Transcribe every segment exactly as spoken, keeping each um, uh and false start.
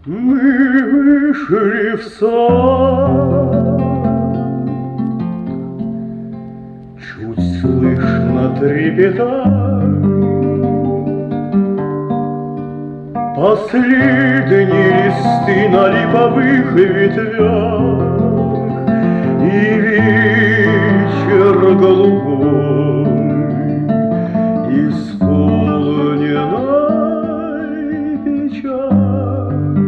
Мы вышли в сад, чуть слышно трепетать последние листы на липовых ветвях, и вечер голубой исполненной печали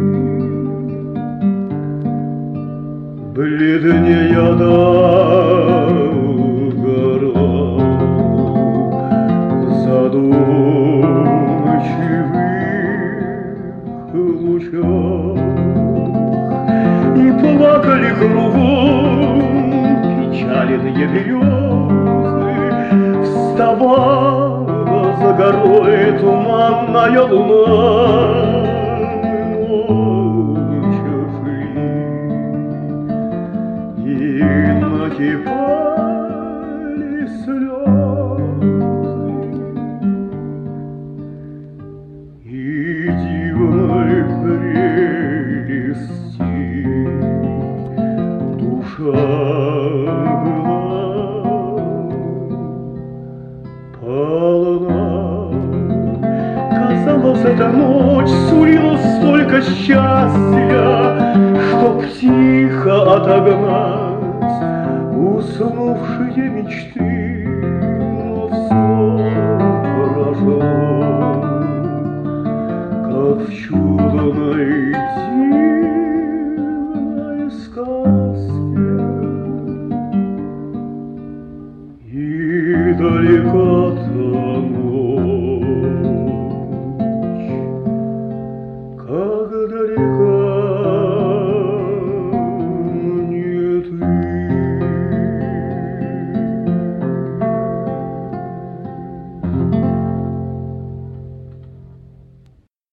бледнея до гора задумчивых лучах, и плакали кругом печаленные березы. Вставала за горой туманная луна, молча шли и накипали слезы, и дивной прелести душа была полна. Казалось, эта ночь сулила столько счастья, чтоб тихо отогнать уснувшие мечты.